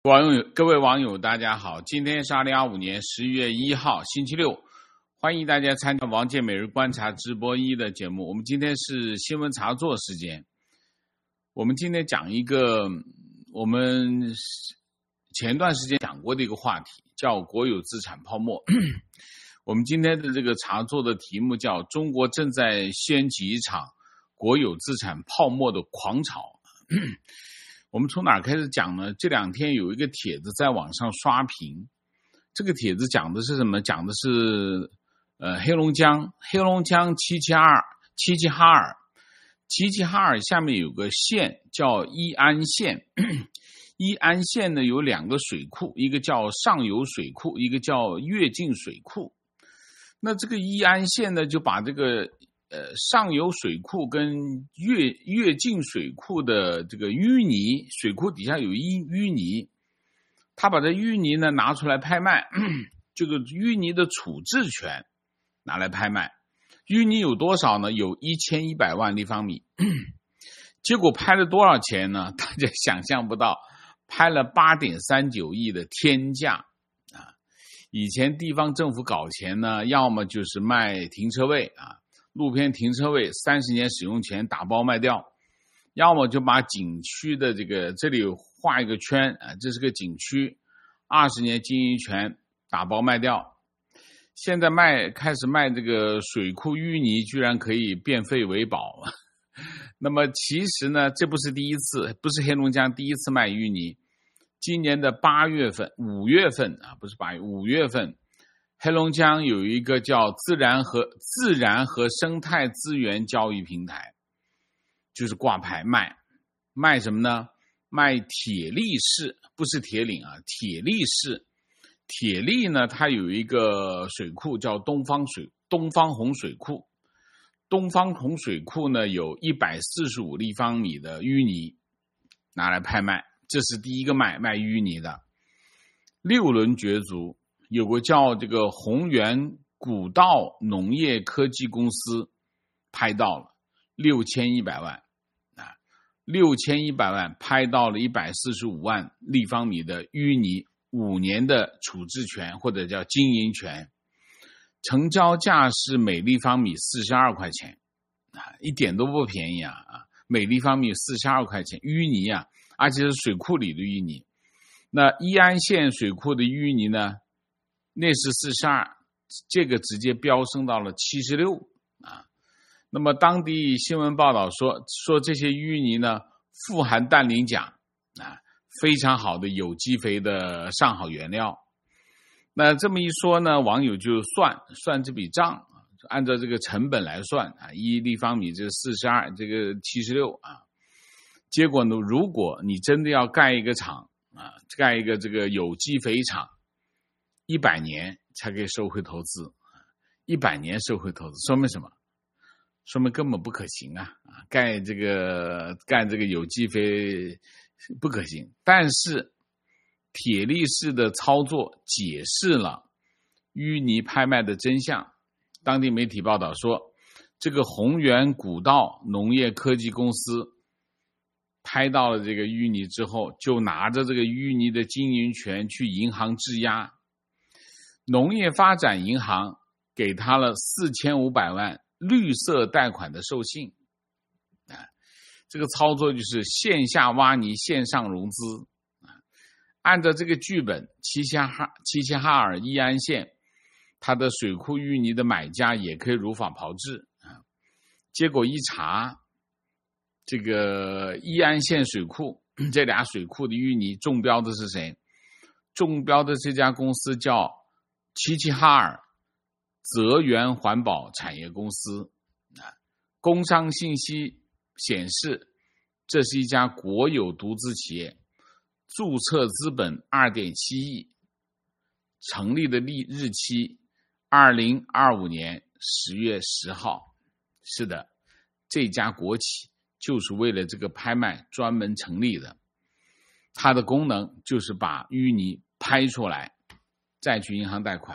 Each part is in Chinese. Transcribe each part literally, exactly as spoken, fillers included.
网友各位网友大家好，今天是二零二五年十一月一号星期六，欢迎大家参加王健每日观察直播一的节目。我们今天是新闻茶座时间，我们今天讲一个我们前段时间讲过的一个话题，叫国有资产泡沫。我们今天的这个茶座的题目叫中国正在掀起一场国有资产泡沫的狂潮。我们从哪儿开始讲呢？这两天有一个帖子在网上刷屏，这个帖子讲的是什么？讲的是呃黑龙江，黑龙江齐齐哈尔，齐齐哈尔，齐齐哈尔下面有个县叫伊安县，伊安县呢有两个水库，一个叫上游水库，一个叫越境水库。那这个伊安县呢就把这个呃，上游水库跟越越境水库的这个淤泥，水库底下有淤淤泥，他把这淤泥呢拿出来拍卖，这个淤泥的处置权拿来拍卖，淤泥有多少呢？有一千一百万立方米，结果拍了多少钱呢？大家想象不到，拍了 八点三九亿的天价啊！以前地方政府搞钱呢，要么就是卖停车位啊。路边停车位三十年使用权打包卖掉，要么就把景区的这个这里画一个圈啊，这是个景区，二十年经营权打包卖掉。现在卖开始卖这个水库淤泥，居然可以变废为宝。那么其实呢，这不是第一次，不是黑龙江第一次卖淤泥。今年的八月份、五月份啊，不是八月，五月份。黑龙江有一个叫自然和自然和生态资源交易平台，就是挂牌卖卖什么呢？卖铁力士，不是铁岭啊，铁力士。铁力呢，它有一个水库叫东方水东方红水库，东方红水库呢有一百四十五立方米的淤泥拿来拍卖，这是第一个卖卖淤泥的。六轮角逐。有个叫这个宏源古道农业科技公司拍到了六千一百万啊，六千一百万拍到了一百四十五万立方米的淤泥，五年的处置权或者叫经营权，成交价是每立方米四十二块钱啊，一点都不便宜啊啊，每立方米四十二块钱淤泥啊，而且是水库里的淤泥。那伊安县水库的淤泥呢？那是四十二，这个直接飙升到了七十六啊。那么当地新闻报道说，说这些淤泥呢富含氮磷钾啊，非常好的有机肥的上好原料。那这么一说呢，网友就算算这笔账，按照这个成本来算啊，一立方米这四十二，这个七十六啊。结果呢，如果你真的要盖一个厂啊，盖一个这个有机肥厂。一百年才可以收回投资，一百年收回投资，说明什么？说明根本不可行啊！啊，盖这个干这个有机肥不可行。但是铁力士的操作解释了淤泥拍卖的真相。当地媒体报道说，这个宏源古道农业科技公司拍到了这个淤泥之后，就拿着这个淤泥的经营权去银行质押。农业发展银行给他了四千五百万绿色贷款的授信，啊，这个操作就是线下挖泥，线上融资。啊，按照这个剧本，齐齐哈齐齐哈尔伊安县，它的水库淤泥的买家也可以如法炮制啊。结果一查，这个伊安县水库这俩水库的淤泥中标的是谁？中标的这家公司叫齐齐哈尔泽源环保产业公司，工商信息显示，这是一家国有独资企业，注册资本 二点七亿，成立的日期二零二五年十月十号。是的，这家国企就是为了这个拍卖专门成立的，它的功能就是把淤泥拍出来再去银行贷款。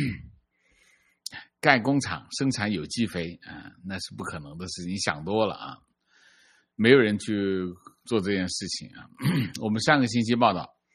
盖工厂生产有机肥啊，那是不可能的事情，想多了啊，没有人去做这件事情啊。我们上个星期报道，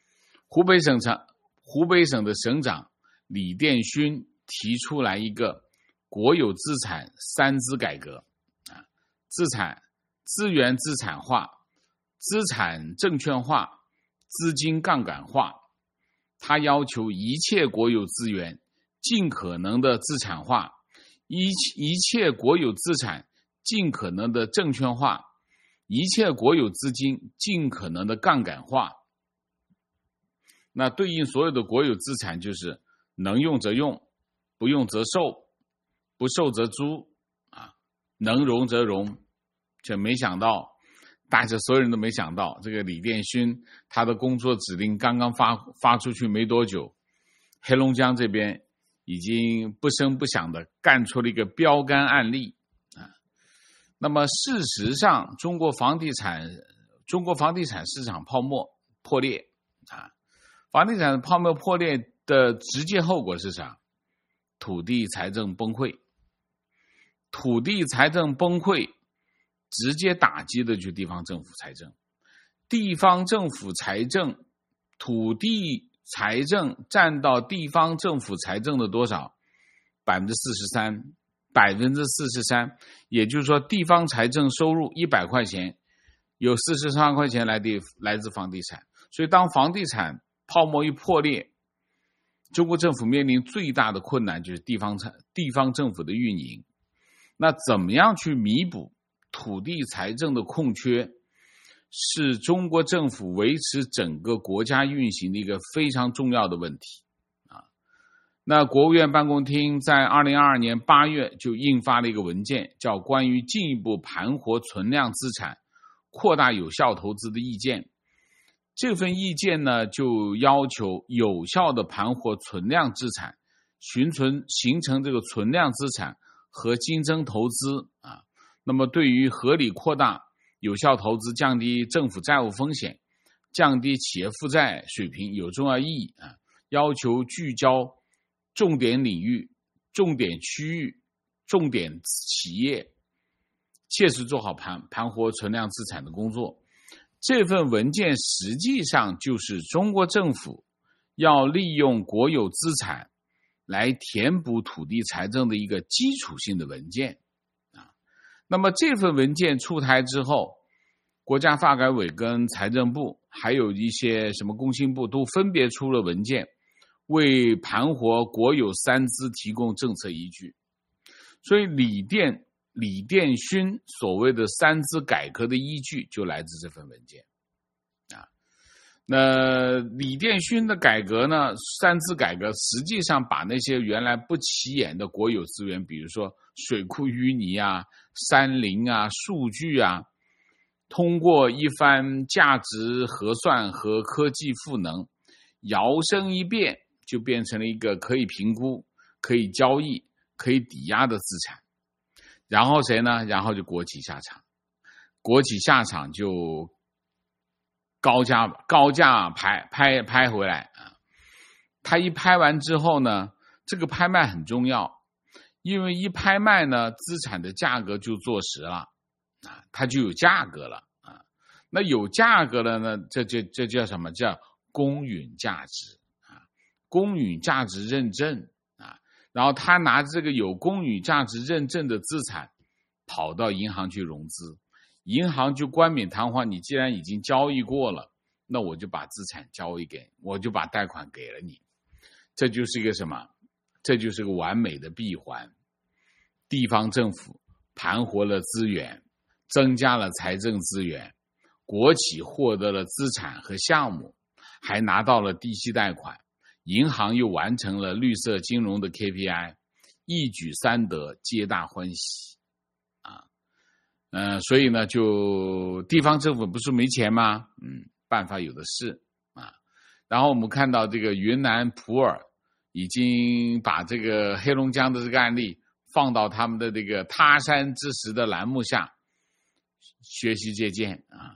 湖北省长湖北省的省长李殿勋提出来一个国有资产三资改革啊，资产资源资产化、资产证券化、资金杠杆化。他要求一切国有资源尽可能的资产化，一一切国有资产尽可能的证券化，一切国有资金尽可能的杠杆化。那对应所有的国有资产就是能用则用，不用则售，不售则租啊，能融则融。这没想到，大家所有人都没想到，这个李殿勋他的工作指令刚刚发发出去没多久，黑龙江这边已经不声不响的干出了一个标杆案例啊。那么事实上，中国房地产中国房地产市场泡沫破裂啊。房地产泡沫破裂的直接后果是啥？土地财政崩溃。土地财政崩溃，直接打击的就是地方政府财政。地方政府财政，土地财政占到地方政府财政的多少？百分之四十三，百分之四十三，也就是说，地方财政收入一百块钱，有四十三块钱来的来自房地产。所以，当房地产泡沫一破裂，中国政府面临最大的困难就是地方地方政府的运营。那怎么样去弥补土地财政的空缺，是中国政府维持整个国家运行的一个非常重要的问题啊。那国务院办公厅在二零二二年八月就印发了一个文件，叫《关于进一步盘活存量资产、扩大有效投资的意见》。这份意见呢，就要求有效的盘活存量资产，形成形成这个存量资产和竞争投资啊。那么对于合理扩大有效投资，降低政府债务风险，降低企业负债水平有重要意义啊。要求聚焦重点领域、重点区域、重点企业，切实做好盘盘活存量资产的工作。这份文件实际上就是中国政府要利用国有资产来填补土地财政的一个基础性的文件啊。那么这份文件出台之后，国家发改委跟财政部还有一些什么工信部都分别出了文件，为盘活国有三资提供政策依据。所以李殿李殿勋所谓的三资改革的依据就来自这份文件啊。那李殿勋的改革呢，三资改革实际上把那些原来不起眼的国有资源，比如说水库淤泥啊、山林啊、数据啊，通过一番价值核算和科技赋能，摇身一变就变成了一个可以评估、可以交易、可以抵押的资产。然后谁呢？然后就国企下场，国企下场就高价高价拍拍拍回来啊！他一拍完之后呢，这个拍卖很重要，因为一拍卖呢，资产的价格就坐实了啊，它就有价格了啊。那有价格了呢，这就这叫什么？叫公允价值啊，公允价值认证。然后他拿这个有公允价值认证的资产跑到银行去融资，银行就冠冕堂皇，你既然已经交易过了，那我就把资产交易给，我就把贷款给了你。这就是一个什么？这就是个完美的闭环。地方政府盘活了资源，增加了财政资源，国企获得了资产和项目，还拿到了低息贷款，银行又完成了绿色金融的 K P I， 一举三得，皆大欢喜啊。呃，所以呢，就地方政府不是没钱吗？嗯，办法有的是啊。然后我们看到这个云南普洱已经把这个黑龙江的这个案例放到他们的这个他山之石的栏目下学习借鉴啊。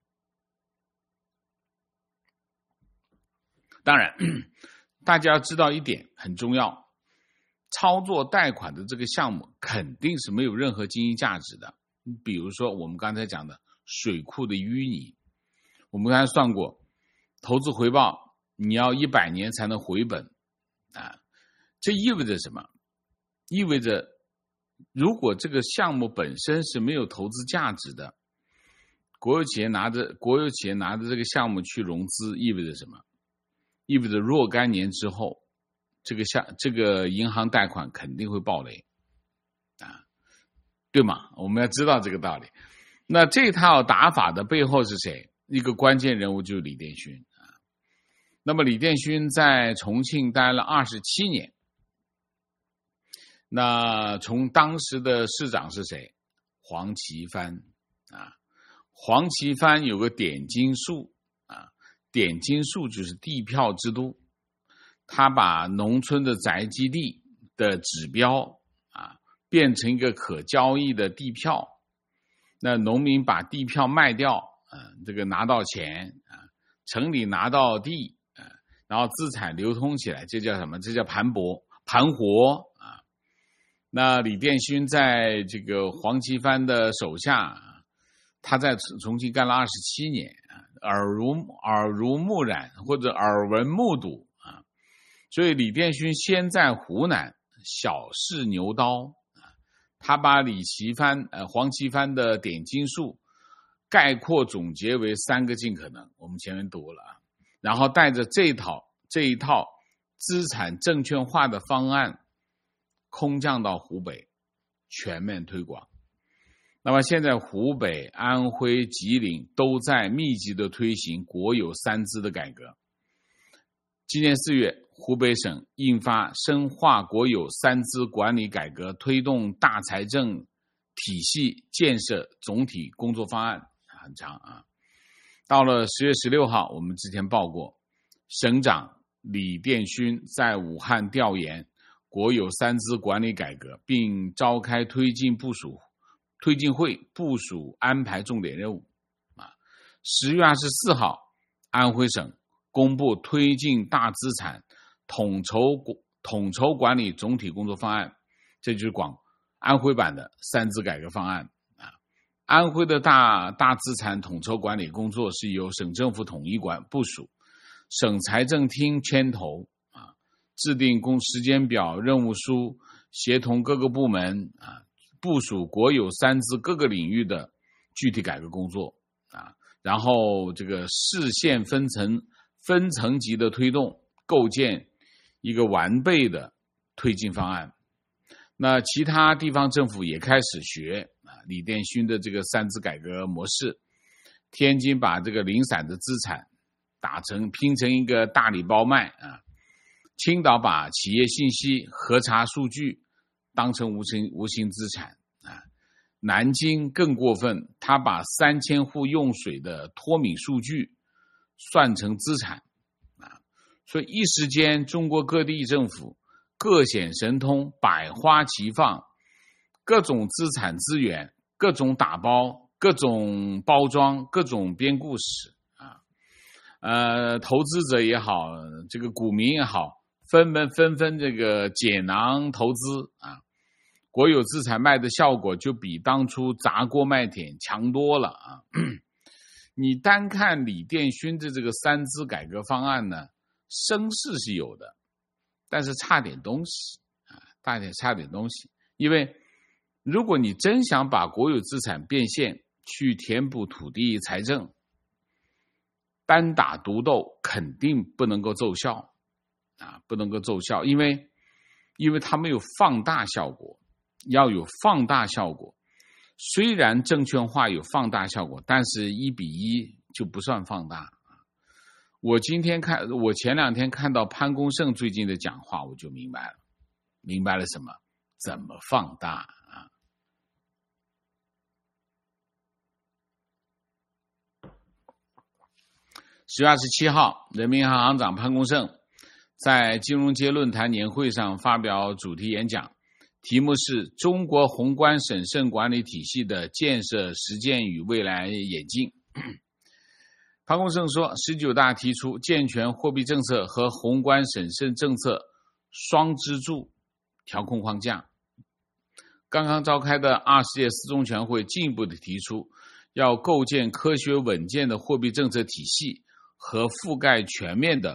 当然，大家要知道一点很重要，操作贷款的这个项目肯定是没有任何经济价值的。比如说我们刚才讲的水库的淤泥，我们刚才算过，投资回报你要一百年才能回本啊。这意味着什么？意味着如果这个项目本身是没有投资价值的，国有企业拿着国有企业拿着这个项目去融资，意味着什么？意味着若干年之后，这个项这个银行贷款肯定会爆雷啊，对吗？我们要知道这个道理。那这套打法的背后是谁？一个关键人物就是李殿勋啊。那么李殿勋在重庆待了二十七年。那从当时的市长是谁？黄奇帆啊。黄奇帆有个点金术啊，点金术就是地票之都，他把农村的宅基地的指标啊变成一个可交易的地票，那农民把地票卖掉，啊，这个拿到钱啊，城里拿到地啊，然后资产流通起来，这叫什么？这叫盘活盘活啊。那李殿勋在这个黄奇帆的手下，他在重庆干了二十七年，耳濡耳濡目染或者耳闻目睹啊，所以李殿勋先在湖南小试牛刀啊，他把李奇帆呃黄奇帆的点金术概括总结为三个尽可能，我们前面读了啊，然后带着这一套这一套资产证券化的方案空降到湖北，全面推广。那么现在湖北、安徽、吉林都在密集的推行国有三资的改革。今年四月，湖北省印发深化国有三资管理改革推动大财政体系建设总体工作方案，很长啊。到了十月十六号，我们之前报过，省长李殿勋在武汉调研国有三资管理改革，并召开推进部署推进会，部署安排重点任务。啊，十月二十四号，安徽省公布推进大资产统筹统筹管理总体工作方案，这就是广安徽版的三资改革方案啊。安徽的大大资产统筹管理工作是由省政府统一管部署，省财政厅牵头啊，制定工时间表、任务书，协同各个部门啊，部署国有三资各个领域的具体改革工作啊，然后这个市县分层分层级的推动，构建一个完备的推进方案。那其他地方政府也开始学啊李殿勋的这个三资改革模式。天津把这个零散的资产打成拼成一个大礼包卖啊，青岛把企业信息核查数据当成无形无形资产啊，南京更过分，他把三千户用水的脱敏数据算成资产啊，所以一时间中国各地政府各显神通，百花齐放，各种资产资源，各种打包，各种包装，各种编故事啊，呃，投资者也好，这个股民也好，纷纷纷纷这个解囊投资啊，国有资产卖的效果就比当初砸锅卖铁强多了啊。你单看李殿勋的这个三资改革方案呢，声势是有的，但是差点东西啊，大点差点东西。因为如果你真想把国有资产变现，去填补土地财政，单打独斗肯定不能够奏效啊，不能够奏效，因为因为它没有放大效果，要有放大效果。虽然证券化有放大效果，但是一比一就不算放大。我今天看，我前两天看到潘功胜最近的讲话，我就明白了，明白了什么？怎么放大啊？十月二十七号，人民银行行长潘功胜在金融街论坛年会上发表主题演讲，题目是中国宏观审慎管理体系的建设实践与未来演进。潘功胜说，十九大提出健全货币政策和宏观审慎政策双支柱调控框架。刚刚召开的二十届四中全会进一步的提出，要构建科学稳健的货币政策体系和覆盖全面的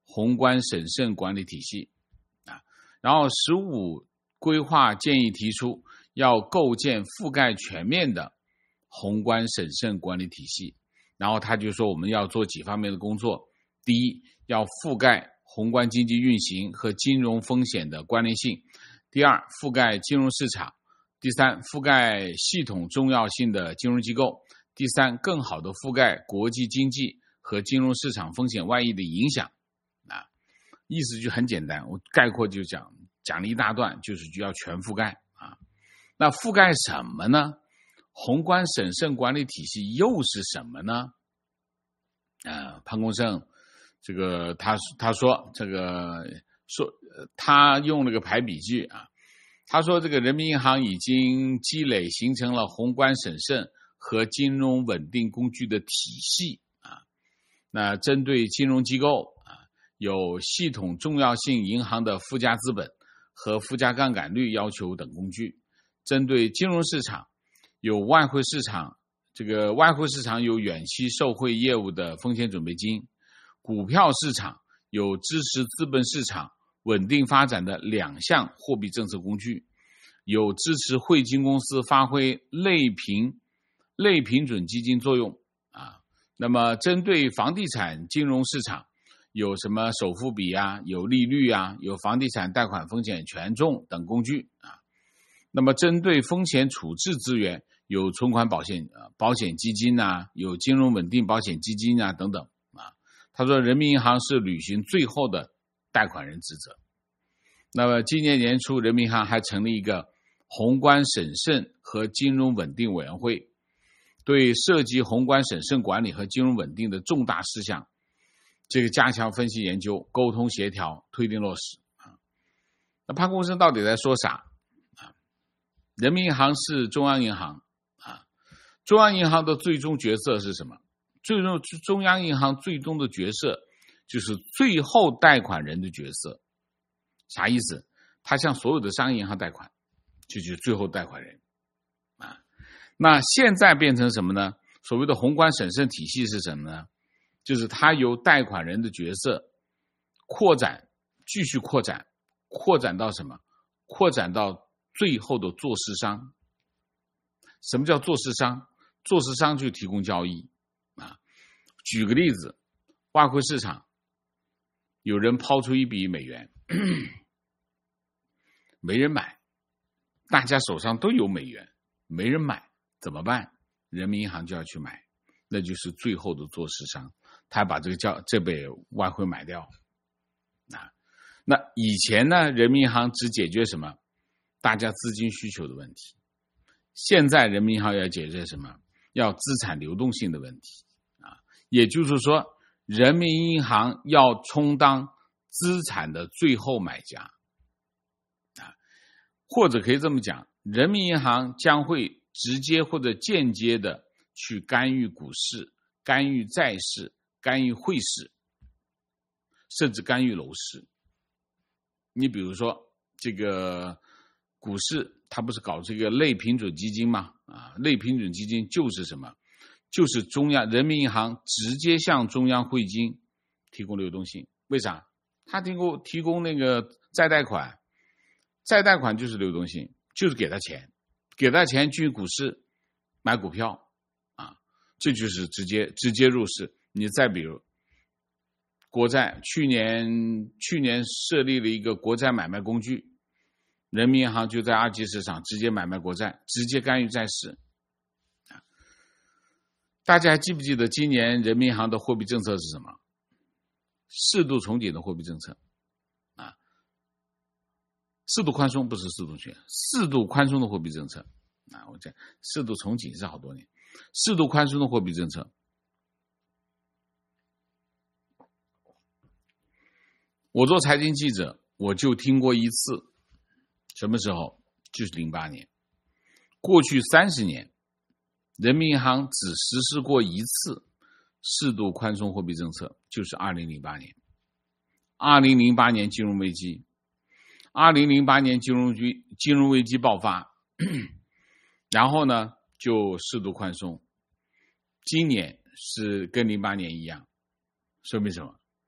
宏观审慎管理体系啊。然后十五规划建议提出要构建覆盖全面的宏观审慎管理体系。然后他就说我们要做几方面的工作，第一，要覆盖宏观经济运行和金融风险的关联性；第二，覆盖金融市场；第三，覆盖系统重要性的金融机构；第三，更好的覆盖国际经济和金融市场风险外溢的影响。啊，意思就很简单，我概括就讲讲了一大段，就是就要全覆盖啊。那覆盖什么呢？宏观审慎管理体系又是什么呢？呃，潘功胜这个他他说这个说他用了个排比句啊，他说这个人民银行已经积累形成了宏观审慎和金融稳定工具的体系啊。那针对金融机构啊，有系统重要性银行的附加资本和附加杠杆率要求等工具；针对金融市场，有外汇市场，这个外汇市场有远期受惠业务的风险准备金；股票市场有支持资本市场稳定发展的两项货币政策工具，有支持汇金公司发挥类平类平准基金作用啊。那么针对房地产金融市场，有什么首付比啊，有利率啊，有房地产贷款风险权重等工具啊。那么针对风险处置资源，有存款保险保险基金啊，有金融稳定保险基金啊等等啊。他说人民银行是履行最后的贷款人职责。那么今年年初，人民银行还成立一个宏观审慎和金融稳定委员会，对涉及宏观审慎管理和金融稳定的重大事项，这个加强分析研究、沟通协调、推定落实啊。那潘功胜到底在说啥？人民银行是中央银行啊，中央银行的最终角色是什么？最终中央银行最终的角色就是最后贷款人的角色。啥意思？他向所有的商业银行贷款，这就是最后贷款人啊。那现在变成什么呢？所谓的宏观审慎体系是什么呢？就是他由贷款人的角色扩展，继续扩展，扩展到什么？扩展到最后的做市商。什么叫做市商？做市商就提供交易啊。举个例子，外汇市场有人抛出一笔美元，没人买，大家手上都有美元，没人买，怎么办？人民银行就要去买，那就是最后的做市商，他把这个叫这笔外汇买掉啊。那以前呢，人民银行只解决什么？大家资金需求的问题。现在人民银行要解决什么？要资产流动性的问题啊。也就是说，人民银行要充当资产的最后买家啊，或者可以这么讲，人民银行将会直接或者间接的去干预股市、干预债市、干预汇市，甚至干预楼市。你比如说这个股市，它不是搞这个类平准基金吗？啊，类平准基金就是什么？就是中央人民银行直接向中央汇金提供流动性。为啥？它提供提供那个再贷款，再贷款就是流动性，就是给他钱，给他钱去股市买股票啊，这就是直接直接入市。你再比如国债，去年去年设立了一个国债买卖工具，人民银行就在二级市场直接买卖国债，直接干预债市。大家还记不记得今年人民银行的货币政策是什么？适度从紧的货币政策啊，适度宽松不是适度紧，适度宽松的货币政策啊，我讲适度从紧是好多年，适度宽松的货币政策。我做财经记者，我就听过一次，什么时候？就是零八年。过去三十年，人民银行只实施过一次适度宽松货币政策，就是二零零八年。二零零八年金融危机，二零零八年金融危金融危机爆发，然后呢就适度宽松。今年是跟零八年一样，说明什么？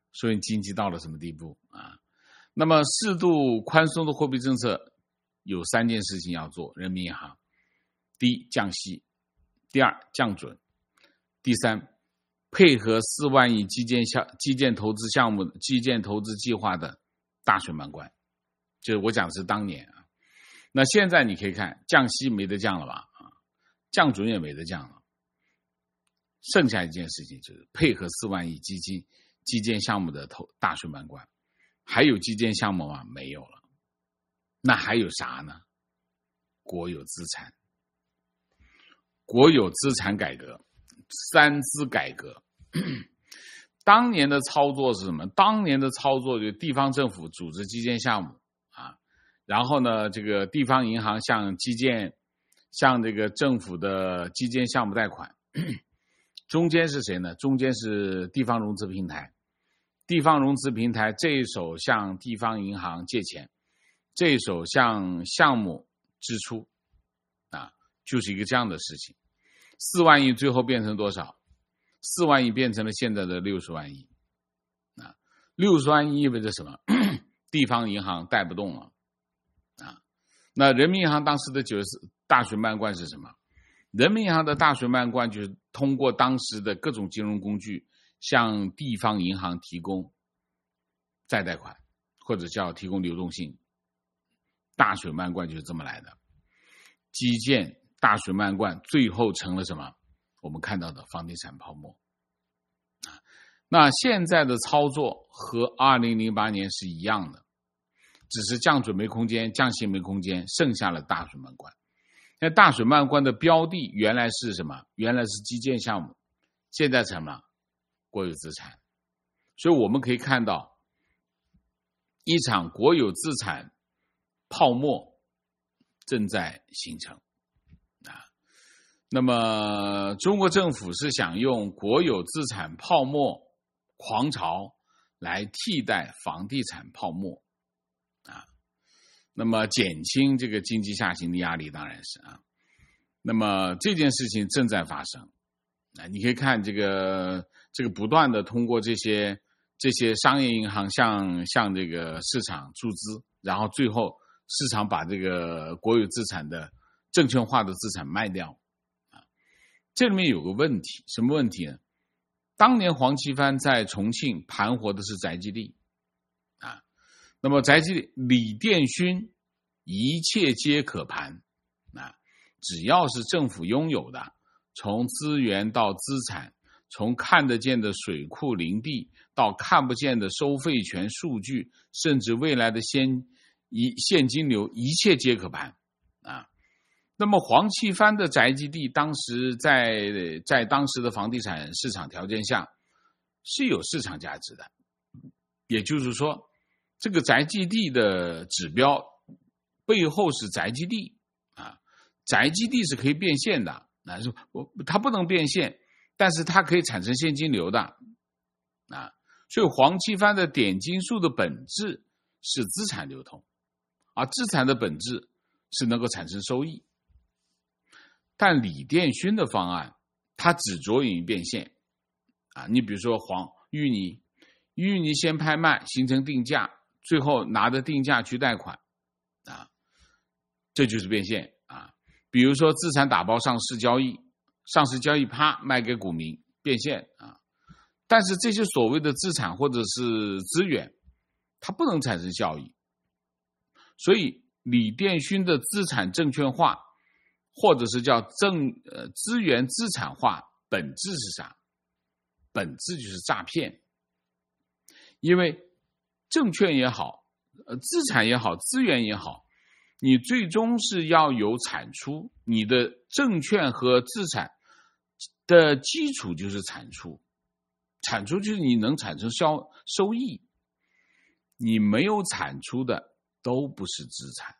说明经济到了什么地步啊？那么适度宽松的货币政策有三件事情要做，人民银行：第一，降息；第二，降准；第三，配合四万亿基建项基建投资项目、基建投资计划的大水漫灌。就是我讲的是当年啊，那现在你可以看，降息没得降了吧？啊，降准也没得降了，剩下一件事情就是配合四万亿基金基建项目的投大水漫灌。还有基建项目吗？没有了。那还有啥呢？国有资产，国有资产改革，三资改革。当年的操作是什么？当年的操作就是地方政府组织基建项目啊，然后呢，这个地方银行向基建，向这个政府的基建项目贷款，中间是谁呢？中间是地方融资平台。地方融资平台这一手向地方银行借钱，这一手向项目支出，啊，就是一个这样的事情。四万亿最后变成多少？四万亿变成了现在的六十万亿，啊，六十万亿意味着什么？地方银行贷不动了，啊，那人民银行当时的九十四大水漫灌是什么？人民银行的大水漫灌就是通过当时的各种金融工具，向地方银行提供再贷款，或者叫提供流动性。大水漫灌就是这么来的。基建大水漫灌最后成了什么？我们看到的房地产泡沫。那现在的操作和二零零八年是一样的，只是降准没空间，降息没空间，剩下了大水漫灌。那大水漫灌的标的原来是什么？原来是基建项目，现在成了国有资产。所以我们可以看到一场国有资产泡沫正在形成啊。那么中国政府是想用国有资产泡沫狂潮来替代房地产泡沫啊，那么减轻这个经济下行的压力，当然是啊。那么这件事情正在发生啊，你可以看这个这个不断的通过这些这些商业银行向向这个市场注资，然后最后市场把这个国有资产的证券化的资产卖掉啊。这里面有个问题，什么问题呢？当年黄奇帆在重庆盘活的是宅基地啊，那么宅基地李殿勋一切皆可盘啊，只要是政府拥有的，从资源到资产，从看得见的水库林地到看不见的收费权数据，甚至未来的现一现金流，一切皆可盘啊。那么黄奇帆的宅基地当时在在当时的房地产市场条件下是有市场价值的，也就是说这个宅基地的指标背后是宅基地啊，宅基地是可以变现的，啊，它不能变现，但是它可以产生现金流的啊。所以黄奇帆的点金术的本质是资产流通，而资产的本质是能够产生收益。但李殿勋的方案它只着眼于变现啊，你比如说黄芋泥，芋泥先拍卖形成定价，最后拿着定价去贷款啊，这就是变现啊。比如说资产打包上市交易，上市交易啪卖给股民，变现啊。但是这些所谓的资产或者是资源，它不能产生效益，所以李殿勋的资产证券化，或者是叫证呃资源资产化，本质是啥？本质就是诈骗。因为证券也好，呃资产也好，资源也好，你最终是要有产出，你的证券和资产的基础就是产出，产出就是你能产生销收益，你没有产出的都不是资产，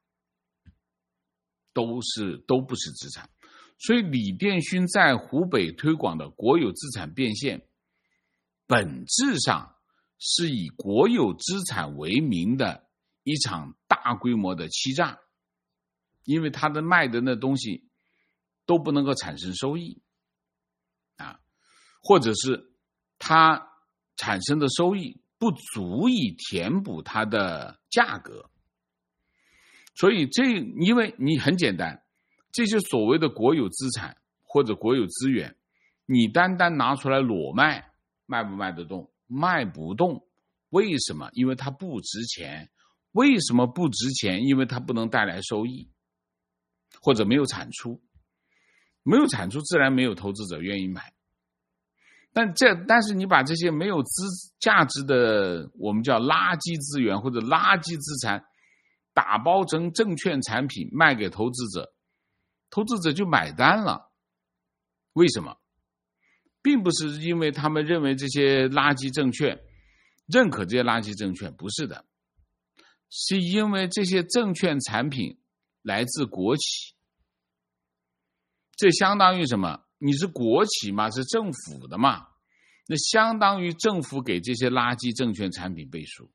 都是都不是资产。所以李殿勋在湖北推广的国有资产变现，本质上是以国有资产为名的一场大规模的欺诈，因为他的卖的那东西都不能够产生收益啊，或者是他产生的收益不足以填补它的价格。所以这因为你很简单，这些所谓的国有资产或者国有资源，你单单拿出来裸卖，卖不卖得动？卖不动。为什么？因为它不值钱。为什么不值钱？因为它不能带来收益，或者没有产出。没有产出，自然没有投资者愿意买。但这但是你把这些没有资价值的，我们叫垃圾资源或者垃圾资产，打包成证券产品卖给投资者，投资者就买单了。为什么？并不是因为他们认为这些垃圾证券，认可这些垃圾证券，不是的，是因为这些证券产品来自国企。这相当于什么？你是国企嘛，是政府的嘛，那相当于政府给这些垃圾证券产品背书。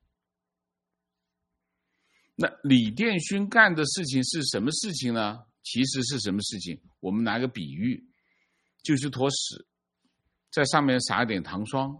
那李殿勋干的事情是什么事情呢？其实是什么事情？我们拿个比喻，就是坨屎，在上面撒一点糖霜，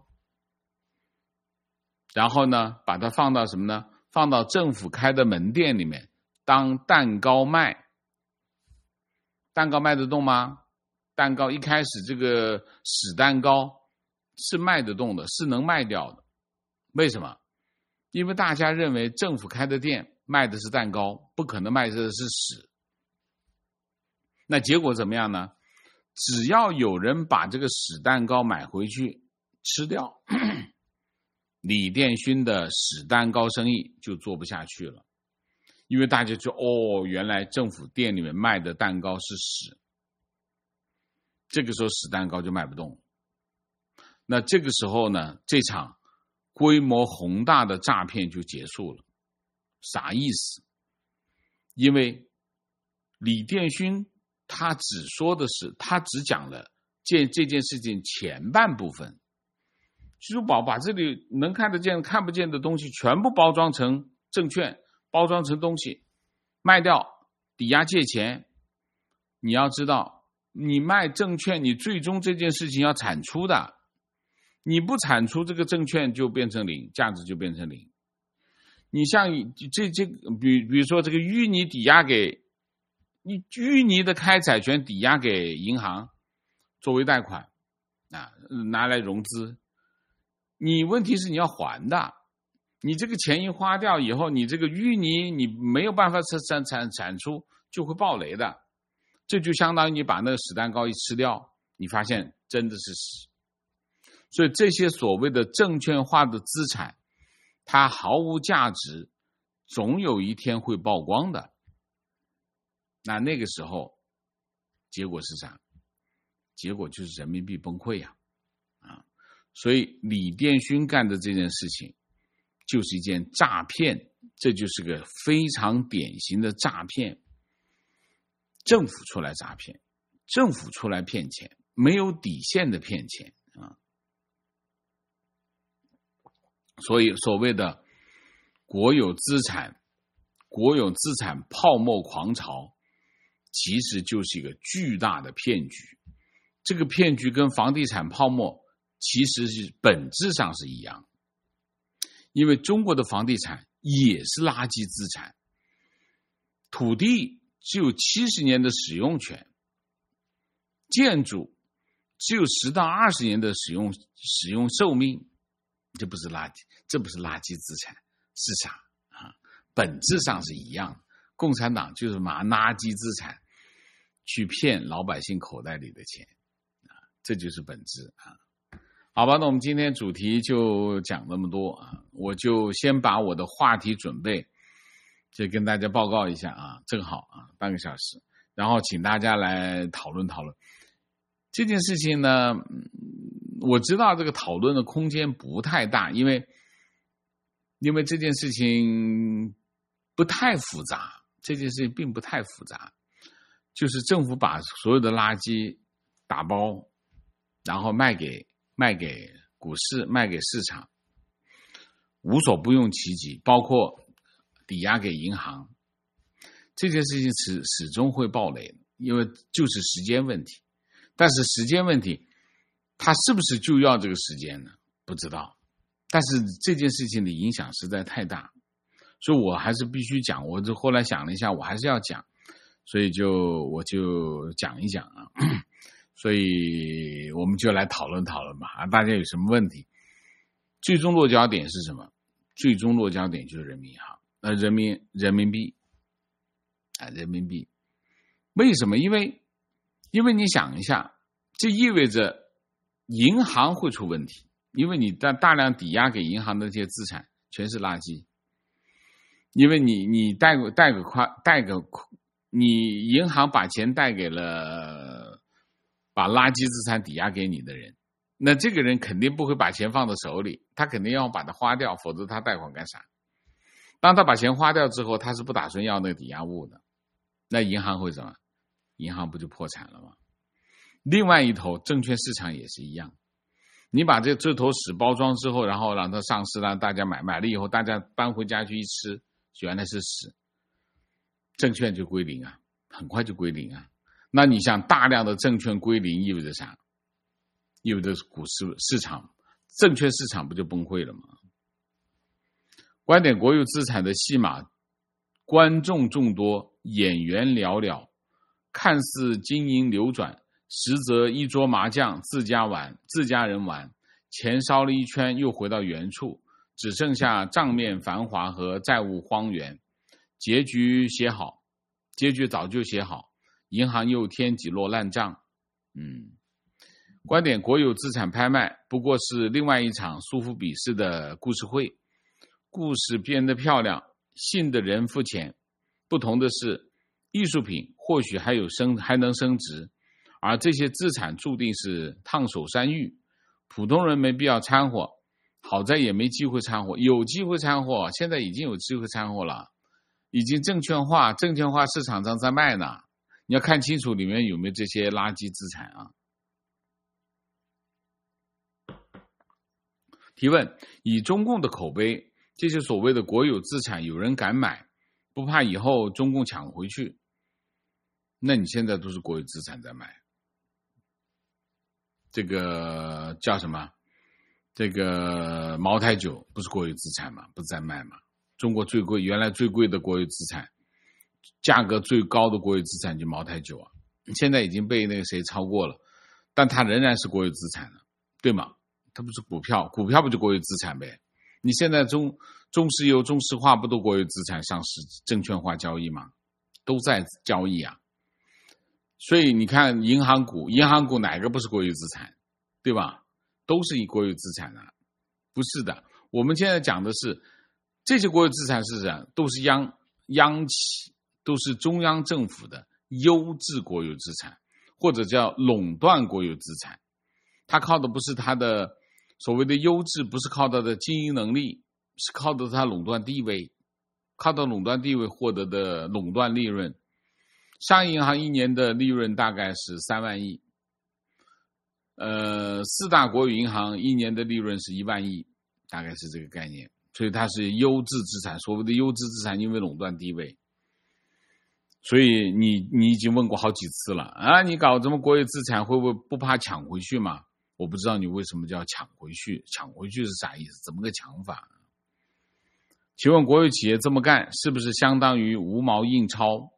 然后呢，把它放到什么呢？放到政府开的门店里面当蛋糕卖。蛋糕卖得动吗？蛋糕一开始这个屎蛋糕是卖得动的，是能卖掉的。为什么？因为大家认为政府开的店卖的是蛋糕，不可能卖的是屎。那结果怎么样呢？只要有人把这个屎蛋糕买回去吃掉，李殿勋的屎蛋糕生意就做不下去了。因为大家就哦，原来政府店里面卖的蛋糕是屎，这个时候屎蛋糕就卖不动。那这个时候呢，这场规模宏大的诈骗就结束了。啥意思？因为李殿勋他只说的是，他只讲了这这件事情前半部分，支付宝把这里能看得见看不见的东西全部包装成证券，包装成东西卖掉，抵押借钱。你要知道，你卖证券，你最终这件事情要产出的，你不产出，这个证券就变成零，价值就变成零。你像这这比比如说这个淤泥抵押给你，淤泥的开采权抵押给银行作为贷款啊，拿来融资，你问题是你要还的。你这个钱一花掉以后，你这个淤泥你没有办法产产产出，就会爆雷的。这就相当于你把那个屎蛋糕一吃掉，你发现真的是屎。所以这些所谓的证券化的资产，它毫无价值，总有一天会曝光的。那那个时候，结果是啥？结果就是人民币崩溃呀！啊，所以李殿勋干的这件事情，就是一件诈骗，这就是个非常典型的诈骗。政府出来诈骗，政府出来骗钱，没有底线的骗钱啊！所以所谓的国有资产、国有资产泡沫狂潮，其实就是一个巨大的骗局。这个骗局跟房地产泡沫其实是本质上是一样。因为中国的房地产也是垃圾资产，土地只有七十年的使用权，建筑只有十到二十年的使用使用寿命，这不是垃圾，这不是垃圾资产，是啥啊？本质上是一样的。共产党就是拿垃圾资产去骗老百姓口袋里的钱啊，这就是本质啊。好吧，那我们今天主题就讲那么多啊，我就先把我的话题准备就跟大家报告一下啊，正好啊半个小时，然后请大家来讨论讨论这件事情呢。我知道这个讨论的空间不太大，因为因为这件事情不太复杂，这件事情并不太复杂，就是政府把所有的垃圾打包，然后卖给卖给股市，卖给市场，无所不用其极，包括抵押给银行。这件事情始始终会爆雷，因为就是时间问题。但是时间问题，他是不是就要这个时间呢？不知道但是这件事情的影响实在太大，所以我还是必须讲。我就后来想了一下，我还是要讲，所以就我就讲一讲啊。所以我们就来讨论讨论吧，啊，大家有什么问题？最终落脚点是什么？最终落脚点就是人民银行，呃，人民人民币，啊，人民币。为什么？因为，因为你想一下，这意味着银行会出问题，因为你大大量抵押给银行的这些资产全是垃圾，因为你你贷个贷个款贷个，你银行把钱贷给了把垃圾资产抵押给你的人，那这个人肯定不会把钱放在手里，他肯定要把它花掉，否则他贷款干啥？当他把钱花掉之后，他是不打算要那个抵押物的，那银行会怎么？银行不就破产了吗？另外一头，证券市场也是一样，你把这这坨屎包装之后，然后让它上市，让大家买，买了以后，大家搬回家去一吃，原来是屎，证券就归零啊，很快就归零啊。那你像大量的证券归零意味着啥？意味着股市市场、证券市场不就崩溃了吗？观点国有资产的戏码，观众众多，演员寥寥，看似经营流转，实则一桌麻将自家玩，自家人玩，钱烧了一圈又回到原处，只剩下账面繁华和债务荒原。结局写好，结局早就写好，银行又添几摞烂账。嗯，观点国有资产拍卖不过是另外一场苏富比式的故事会，故事编得漂亮，信的人付钱。不同的是，艺术品或许还有升还能升值，而这些资产注定是烫手山芋，普通人没必要掺和，好在也没机会掺和，有机会掺和，现在已经有机会掺和了，已经证券化，证券化市场上在卖呢，你要看清楚里面有没有这些垃圾资产啊。提问：以中共的口碑，这些所谓的国有资产有人敢买，不怕以后中共抢回去，那你现在都是国有资产在买。这个叫什么？这个茅台酒不是国有资产吗？不是在卖吗？中国最贵，原来最贵的国有资产，价格最高的国有资产就茅台酒啊，现在已经被那个谁超过了，但它仍然是国有资产了，对吗？它不是股票，股票不就国有资产呗？你现在中中石油、中石化不都国有资产上市证券化交易吗？都在交易啊。所以你看银行股，银行股哪个不是国有资产，对吧？都是以国有资产啊，不是的。我们现在讲的是这些国有资产是什么？都是央央企，都是中央政府的优质国有资产，或者叫垄断国有资产。它靠的不是它的所谓的优质，不是靠它的经营能力，是靠的它垄断地位，靠到垄断地位获得的垄断利润。商业银行一年的利润大概是三万亿，呃，四大国有银行一年的利润是一万亿，大概是这个概念。所以它是优质资产，所谓的优质资产，因为垄断地位。所以你你已经问过好几次了啊，你搞什么国有资产会不会不怕抢回去吗？我不知道你为什么叫抢回去，抢回去是啥意思？怎么个抢法？请问国有企业这么干是不是相当于无毛印钞？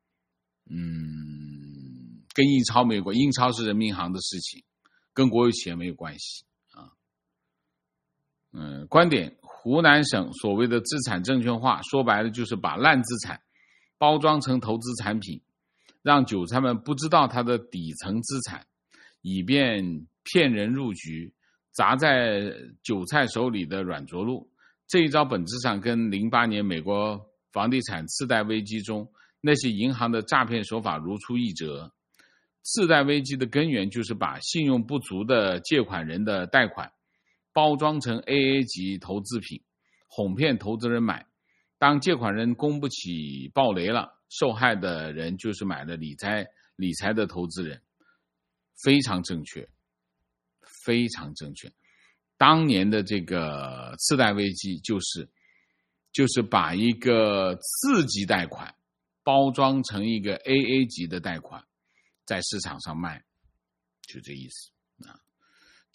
嗯，跟印钞没有关系，印钞是人民银行的事情，跟国有企业没有关系啊。嗯，观点：湖南省所谓的资产证券化，说白了就是把烂资产包装成投资产品，让韭菜们不知道它的底层资产，以便骗人入局，砸在韭菜手里的软着陆。这一招本质上跟零八年美国房地产次贷危机中那些银行的诈骗手法如出一辙。次贷危机的根源就是把信用不足的借款人的贷款包装成 A A 级投资品，哄骗投资人买。当借款人供不起暴雷了，受害的人就是买了理财理财的投资人。非常正确，非常正确。当年的这个次贷危机就是就是把一个次级贷款包装成一个 A A 级的贷款，在市场上卖，就这意思啊。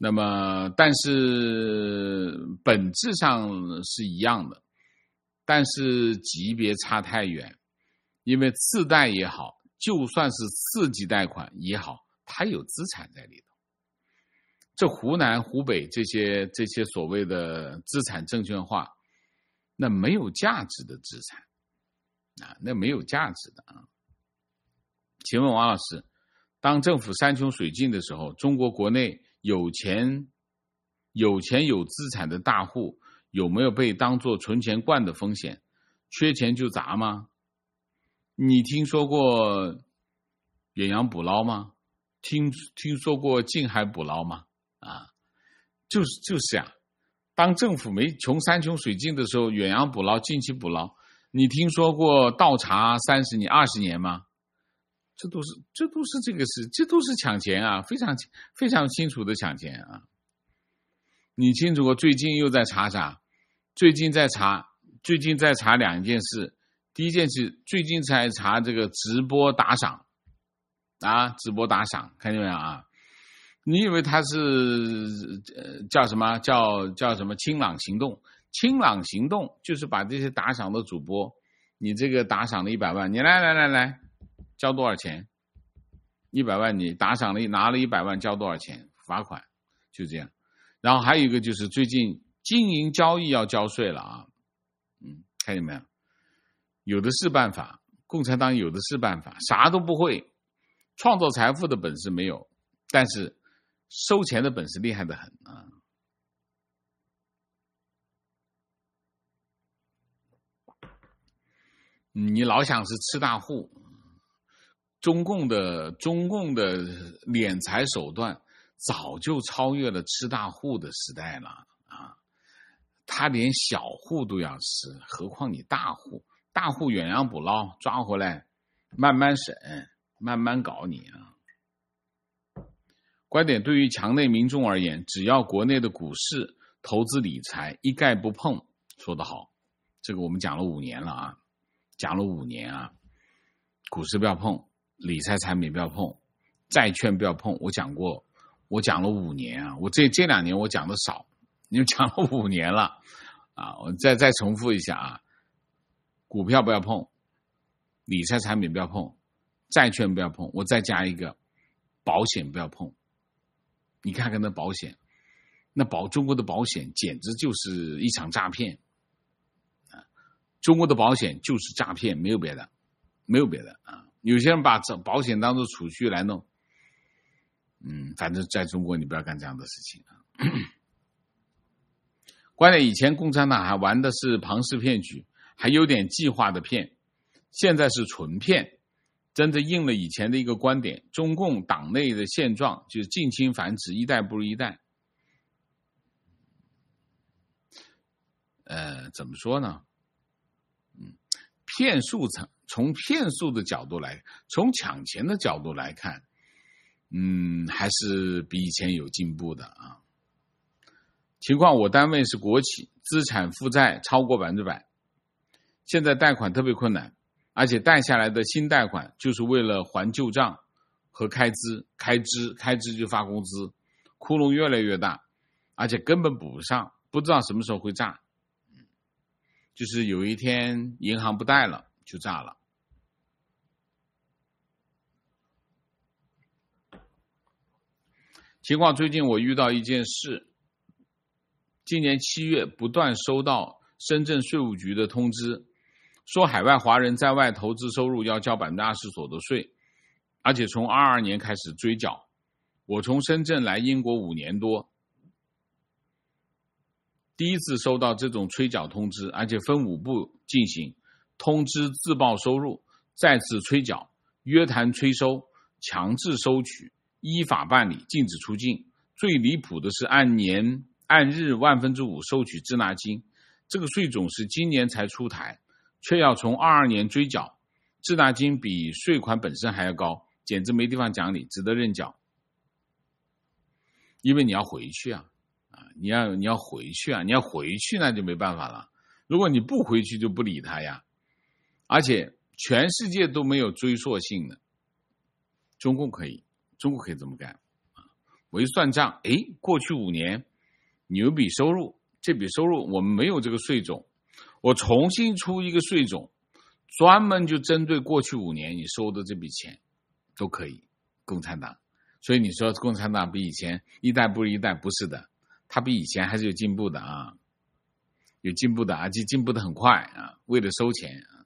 那么但是本质上是一样的，但是级别差太远，因为次贷也好，就算是次级贷款也好，它有资产在里头。这湖南湖北这些这些所谓的资产证券化，那没有价值的资产啊，那没有价值的啊。请问王老师，当政府山穷水尽的时候，中国国内有钱有钱有资产的大户有没有被当作存钱罐的风险？缺钱就砸吗？你听说过远洋捕捞吗？听听说过近海捕捞吗？啊，就是就是呀、啊。当政府没穷山穷水尽的时候，远洋捕捞、近期捕捞，你听说过倒茶三十年、二十年吗？这都是这都是这个事，这都是抢钱啊，非常非常清楚的抢钱啊。你清楚过最近又在查啥？最近在查，最近在查两件事。第一件事，最近在查这个直播打赏啊，直播打赏，看见没有啊？你以为他是呃叫什么叫叫什么清朗行动？清朗行动就是把这些打赏的主播，你这个打赏了一百万，你来来来来交多少钱？一百万你打赏了拿了一百万交多少钱？罚款，就这样。然后还有一个就是最近经营交易要交税了啊，嗯，看见没有？有的是办法，共产党有的是办法，啥都不会，创造财富的本事没有，但是收钱的本事厉害得很啊！你老想是吃大户，中共的中共的敛财手段早就超越了吃大户的时代了啊！他连小户都要吃，何况你大户？大户远洋捕捞抓回来，慢慢审，慢慢搞你啊！观点，对于墙内民众而言，只要国内的股市、投资理财一概不碰，说得好，这个我们讲了五年了啊，讲了五年啊，股市不要碰，理财产品不要碰，债券不要碰，我讲过，我讲了五年啊，我这这两年我讲的少，因为讲了五年了啊，我再再重复一下啊，股票不要碰，理财产品不要碰，债券不要碰，我再加一个，保险不要碰。你看看那保险，那保中国的保险简直就是一场诈骗啊！中国的保险就是诈骗，没有别的，没有别的啊！有些人把这保险当作储蓄来弄，嗯，反正在中国你不要干这样的事情啊！关键以前共产党还玩的是庞氏骗局，还有点计划的骗，现在是纯骗。真的应了以前的一个观点，中共党内的现状就是近亲繁殖，一代不如一代。呃，怎么说呢？嗯，骗术从从骗术的角度来，从抢钱的角度来看，嗯，还是比以前有进步的啊。情况，我单位是国企，资产负债超过百分之百，现在贷款特别困难。而且贷下来的新贷款就是为了还旧账和开支，开支开支就发工资，窟窿越来越大，而且根本补不上，不知道什么时候会炸。就是有一天银行不贷了就炸了。情况，最近我遇到一件事，今年七月不断收到深圳税务局的通知，说海外华人在外投资收入要交 百分之二十 所得税，而且从二二年开始追缴。我从深圳来英国五年多，第一次收到这种催缴通知，而且分五步进行：通知、自报收入、再次催缴、约谈催收、强制收取、依法办理、禁止出境。最离谱的是按年按日万分之五收取滞纳金，这个税种是今年才出台，却要从二二年追缴，滞纳金比税款本身还要高，简直没地方讲理，只得认缴。因为你要回去啊，啊，你要你要回去啊，你要回去那就没办法了。如果你不回去就不理他呀，而且全世界都没有追溯性的，中共可以，中国可以这么干啊， 我一算账，诶，过去五年你有笔收入，这笔收入我们没有这个税种，我重新出一个税种，专门就针对过去五年你收的这笔钱都可以。共产党，所以你说共产党比以前一代不如一代，不是的，他比以前还是有进步的啊，有进步的，而且进步的很快啊，为了收钱啊。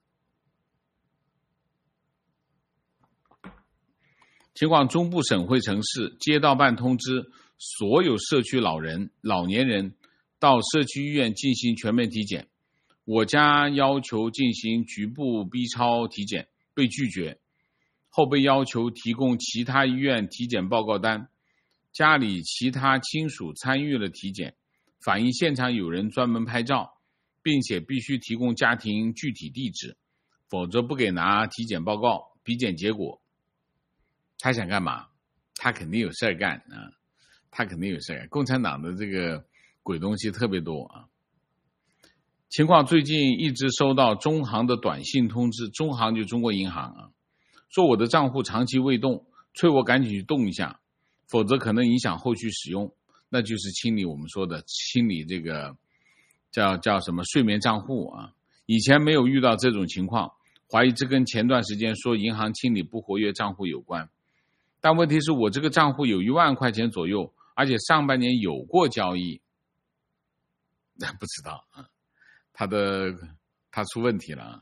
情况：中部省会城市街道办通知所有社区老人、老年人到社区医院进行全面体检。我家要求进行局部 B 超体检，被拒绝，后被要求提供其他医院体检报告单。家里其他亲属参与了体检，反映现场有人专门拍照，并且必须提供家庭具体地址，否则不给拿体检报告、体检结果。他想干嘛？他肯定有事儿干啊！他肯定有事儿干。共产党的这个鬼东西特别多啊！情况：最近一直收到中行的短信通知，中行就中国银行啊，说我的账户长期未动，催我赶紧去动一下，否则可能影响后续使用。那就是清理我们说的清理这个叫叫什么睡眠账户啊。以前没有遇到这种情况，怀疑这跟前段时间说银行清理不活跃账户有关。但问题是我这个账户有一万块钱左右，而且上半年有过交易，不知道啊，他的他出问题了啊。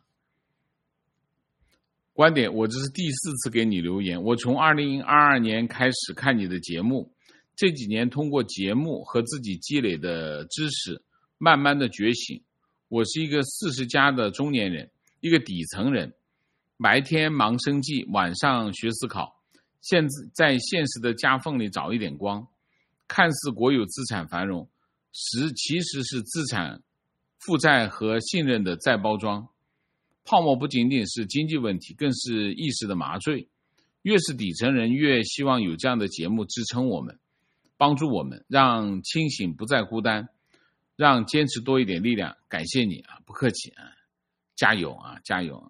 观点：我这是第四次给你留言，我从二零二二年开始看你的节目，这几年通过节目和自己积累的知识，慢慢的觉醒。我是一个四十加的中年人，一个底层人，白天忙生计，晚上学思考，现在现实的夹缝里找一点光。看似国有资产繁荣，实其实是资产负债和信任的再包装。泡沫不仅仅是经济问题，更是意识的麻醉。越是底层人，越希望有这样的节目支撑我们，帮助我们，让清醒不再孤单，让坚持多一点力量。感谢你啊，不客气啊，加油啊，加油！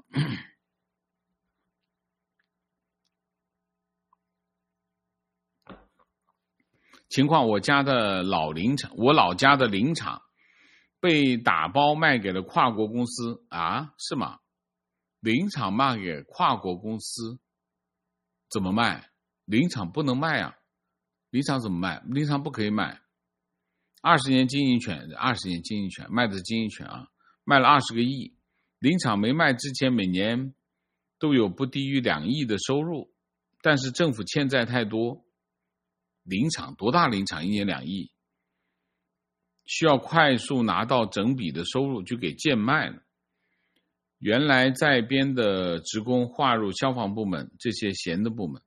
情况：我家的老林场，我老家的林场被打包卖给了跨国公司啊？是吗？林场卖给跨国公司，怎么卖？林场不能卖啊！林场怎么卖？林场不可以卖。二十年经营权，二十年经营权卖的是经营权啊，卖了二十个亿。林场没卖之前，每年都有不低于两亿的收入，但是政府欠债太多。林场多大？林场一年两亿，需要快速拿到整笔的收入，就给贱卖了。原来在编的职工划入消防部门这些闲的部门，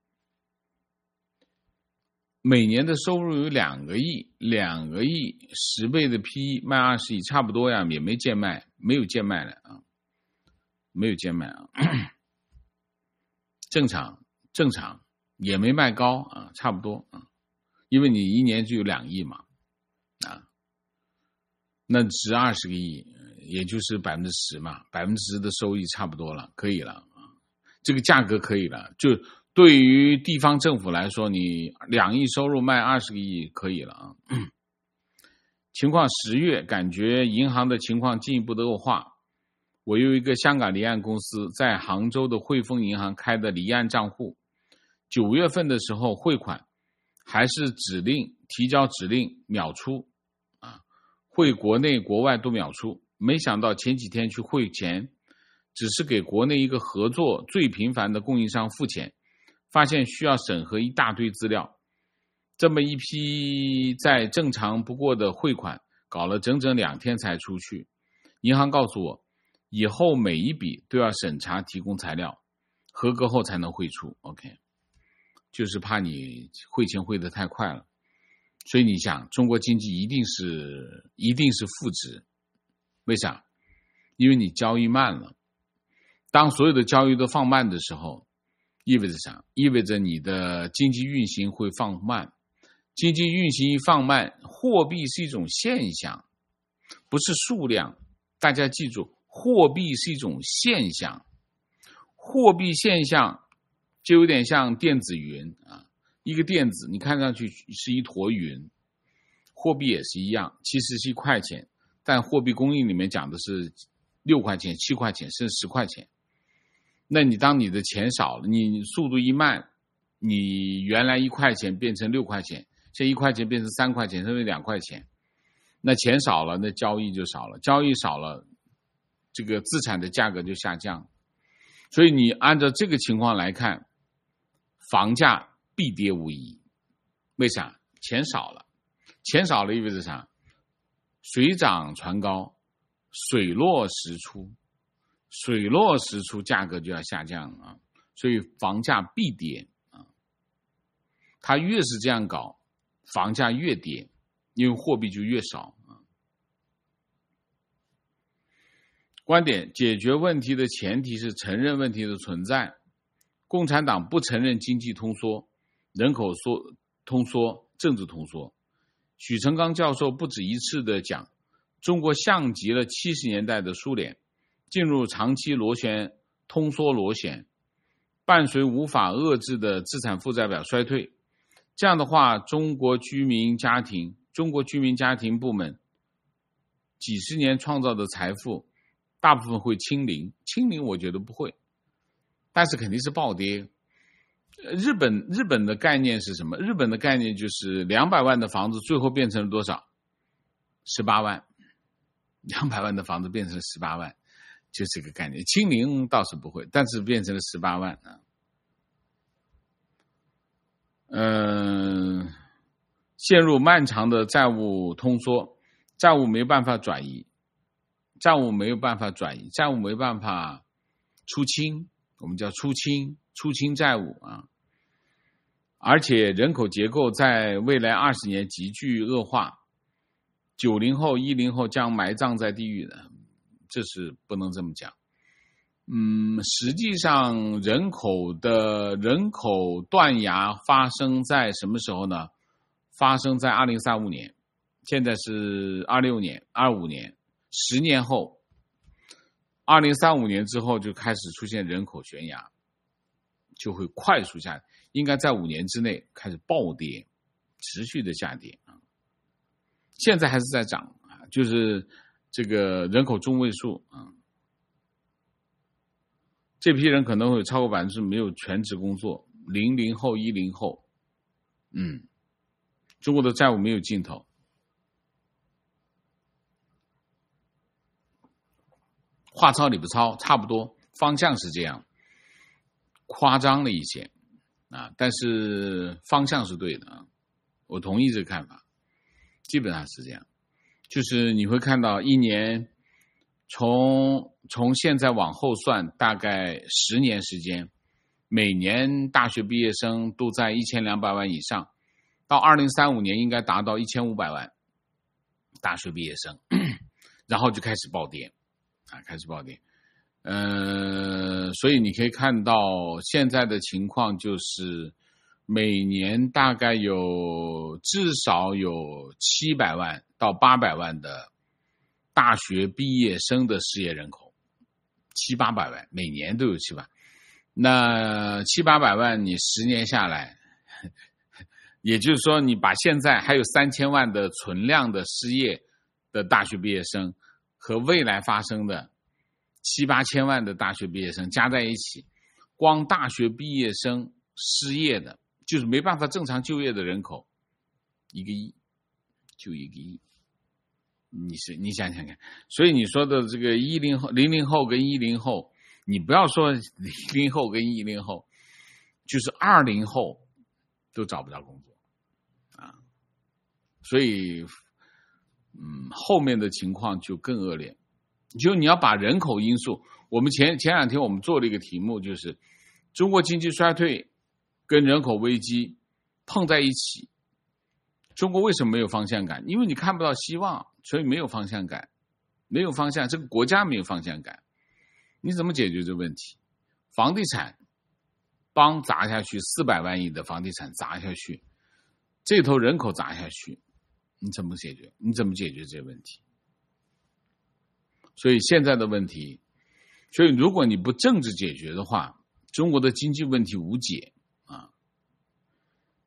每年的收入有两个亿，两个亿十倍的 P E 卖二十亿，差不多呀，也没贱卖，没有贱卖了啊，没有贱卖啊，正常正常，也没卖高啊，差不多啊。因为你一年就有两亿嘛，啊，那值二十个亿，也就是百分之十嘛，百分之十的收益差不多了，可以了啊，这个价格可以了。就对于地方政府来说，你两亿收入卖二十个亿可以了啊。情况：十月感觉银行的情况进一步的恶化。我有一个香港离岸公司在杭州的汇丰银行开的离岸账户，九月份的时候汇款。还是指令提交指令秒出啊，汇国内国外都秒出。没想到前几天去汇钱，只是给国内一个合作最频繁的供应商付钱，发现需要审核一大堆资料。这么一批再正常不过的汇款，搞了整整两天才出去。银行告诉我，以后每一笔都要审查提供材料，合格后才能汇出。 OK，就是怕你汇钱汇得太快了，所以你想，中国经济一定是一定是负值，为啥？因为你交易慢了。当所有的交易都放慢的时候，意味着啥？意味着你的经济运行会放慢。经济运行一放慢，货币是一种现象，不是数量。大家记住，货币是一种现象，货币现象就有点像电子云啊， 一个电子，你看上去是一坨云，货币也是一样，其实是一块钱，但货币供应里面讲的是六块钱、七块钱，甚至十块钱。那你当你的钱少了，你速度一慢，你原来一块钱变成六块钱，现在一块钱变成三块钱，甚至两块钱，那钱少了，那交易就少了，交易少了，这个资产的价格就下降。所以你按照这个情况来看，房价必跌无疑。为啥？钱少了，钱少了意味着啥？水涨船高，水落石出，水落石出，价格就要下降啊，所以房价必跌啊。它越是这样搞，房价越跌，因为货币就越少啊。观点：解决问题的前提是承认问题的存在。共产党不承认经济通缩、人口缩通缩、政治通缩。许成刚教授不止一次地讲，中国像极了七十年代的苏联，进入长期螺旋通缩螺旋，伴随无法遏制的资产负债表衰退。这样的话，中国居民家庭、中国居民家庭部门几十年创造的财富，大部分会清零。清零我觉得不会，但是肯定是暴跌。日本日本的概念是什么？日本的概念就是两百万的房子最后变成了多少？十八万。两百万的房子变成了十八万，就这个概念。清零倒是不会，但是变成了十八万啊。嗯、呃，陷入漫长的债务通缩，债务没办法转移，债务没有办法转移，债务没办法出清，我们叫出清，出清债务啊。而且人口结构在未来二十年急剧恶化，九零后、一零后将埋葬在地狱的，这是不能这么讲。嗯，实际上人口的人口断崖发生在什么时候呢？发生在二零三五年，现在是二六年、二五年，十年后，二零三五年之后就开始出现人口悬崖，就会快速下跌，应该在五年之内开始暴跌，持续的下跌啊。现在还是在涨啊，就是这个人口中位数啊，这批人可能会超过百分之没有全职工作，零零后、一零后，嗯，中国的债务没有尽头。话糙理不糙，差不多方向是这样，夸张了一些啊，但是方向是对的啊，我同意这个看法。基本上是这样，就是你会看到一年从从现在往后算，大概十年时间，每年大学毕业生都在一千两百万以上，到二零三五年应该达到一千五百万大学毕业生，然后就开始暴跌啊，开始暴跌。呃，所以你可以看到现在的情况就是每年大概有至少有七百万到八百万的大学毕业生的失业人口，七八百万，每年都有七百。那七八百万，你十年下来，也就是说，你把现在还有三千万的存量的失业的大学毕业生和未来发生的七八千万的大学毕业生加在一起，光大学毕业生失业的，就是没办法正常就业的人口，一个亿，就一个亿。你是你想想看，所以你说的这个一零后、零零后跟一零后，你不要说零零后跟一零后，就是二零后都找不着工作啊。所以，嗯，后面的情况就更恶劣。就你要把人口因素，我们前前两天我们做了一个题目，就是中国经济衰退跟人口危机碰在一起，中国为什么没有方向感？因为你看不到希望，所以没有方向感，没有方向，这个国家没有方向感，你怎么解决这个问题？房地产帮砸下去，四百万亿的房地产砸下去，这头人口砸下去，你怎么解决？你怎么解决这个问题？所以现在的问题，所以如果你不政治解决的话，中国的经济问题无解啊。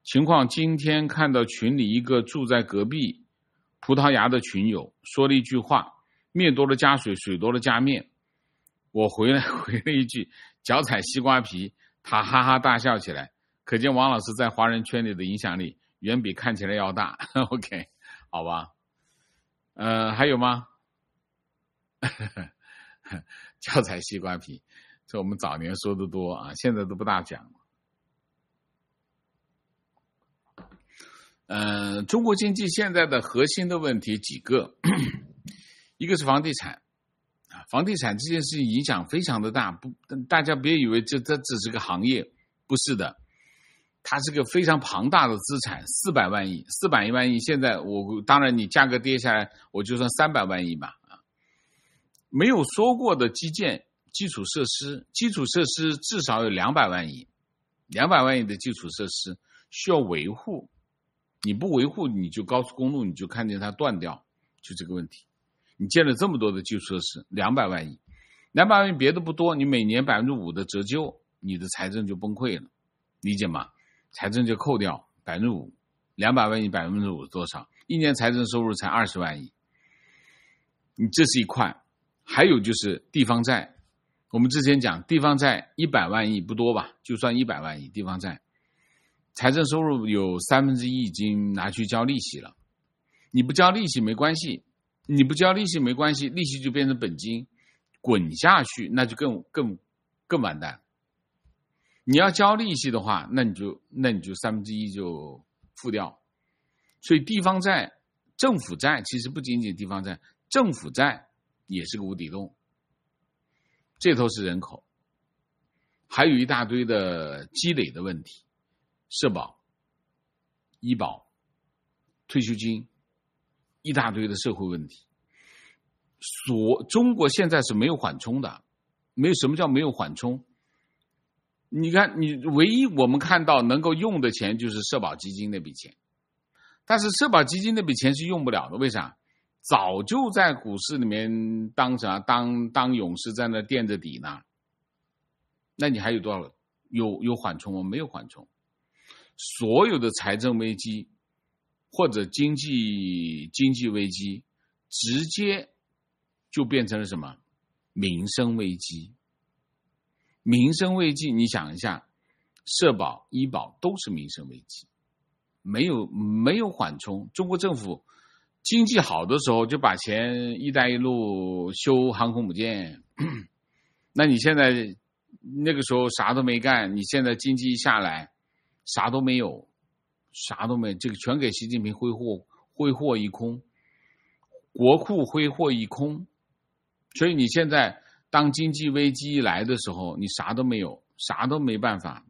情况今天看到群里一个住在隔壁葡萄牙的群友说了一句话，面多了加水，水多了加面。我回来回了一句脚踩西瓜皮，他哈哈大笑起来。可见王老师在华人圈里的影响力远比看起来要大。OK， 好吧。呃，还有吗？脚踩西瓜皮，这我们早年说的多啊，现在都不大讲。呃，中国经济现在的核心的问题几个，一个是房地产，房地产这件事情影响非常的大，不，大家别以为这这只是个行业，不是的，它是个非常庞大的资产，四百万亿，四百万亿，现在我当然你价格跌下来，我就算三百万亿吧，啊，没有说过的基建、基础设施，基础设施至少有两百万亿，两百万亿的基础设施需要维护。你不维护，你就高速公路你就看见它断掉，就这个问题。你建了这么多的基础设施，两百万亿，两百万亿别的不多，你每年百分之五的折旧，你的财政就崩溃了，理解吗？财政就扣掉百分之五，两百万亿百分之五多少？一年财政收入才二十万亿，你这是一块。还有就是地方债，我们之前讲地方债一百万亿不多吧，就算一百万亿地方债。财政收入有三分之一已经拿去交利息了，你不交利息没关系，你不交利息没关系，利息就变成本金，滚下去那就更更更完蛋。你要交利息的话，那你就那你就三分之一就付掉。所以地方债、政府债其实不仅仅地方债，政府债也是个无底洞。这头是人口，还有一大堆的积累的问题。社保、医保、退休金，一大堆的社会问题。所中国现在是没有缓冲的，没有什么叫没有缓冲？你看，你唯一我们看到能够用的钱就是社保基金那笔钱，但是社保基金那笔钱是用不了的，为啥？早就在股市里面当啥当当勇士在那垫着底呢。那你还有多少有有缓冲吗？没有缓冲。所有的财政危机或者经济经济危机，直接就变成了什么？民生危机。民生危机，你想一下，社保、医保都是民生危机，没有没有缓冲。中国政府经济好的时候就把钱“一带一路”修航空母舰，那你现在那个时候啥都没干，你现在经济一下来。啥都没有，啥都没有，这个全给习近平挥霍挥霍一空，国库挥霍一空。所以你现在当经济危机一来的时候，你啥都没有，啥都没办法。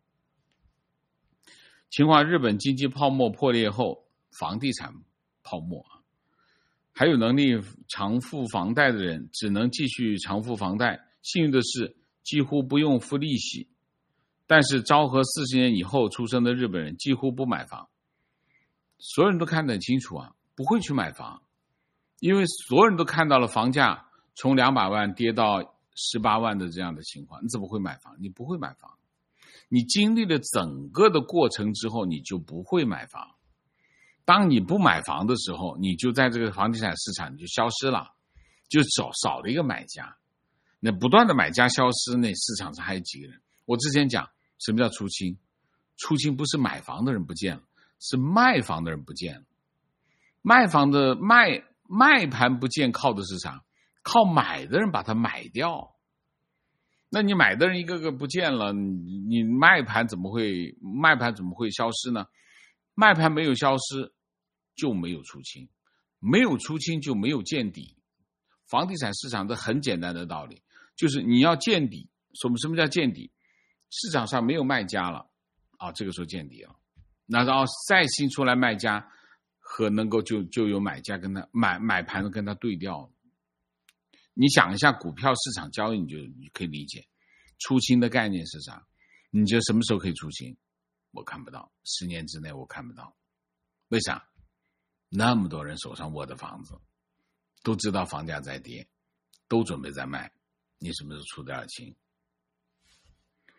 情况，日本经济泡沫破裂后，房地产泡沫，还有能力偿付房贷的人只能继续偿付房贷，幸运的是几乎不用付利息。但是昭和四十年以后出生的日本人几乎不买房，所有人都看得很清楚啊，不会去买房，因为所有人都看到了房价从两百万跌到十八万的这样的情况，你怎么会买房？你不会买房，你经历了整个的过程之后，你就不会买房。当你不买房的时候，你就在这个房地产市场你就消失了，就少少了一个买家，那不断的买家消失，那市场上还有几个人？我之前讲。什么叫出清？出清不是买房的人不见了，是卖房的人不见了。卖房的卖卖盘不见，靠的是啥？靠买的人把它买掉。那你买的人一个个不见了，你你卖盘怎么会卖盘怎么会消失呢？卖盘没有消失，就没有出清，没有出清就没有见底。房地产市场的很简单的道理，就是你要见底。什么什么叫见底？市场上没有卖家了啊，这个时候见底了。那然后再新出来卖家和能够就就有买家跟他买买盘跟他对调。你想一下股票市场交易，你就你可以理解出清的概念是啥？你觉得什么时候可以出清？我看不到，十年之内我看不到。为啥？那么多人手上握的房子，都知道房价在跌，都准备在卖，你什么时候出得了清？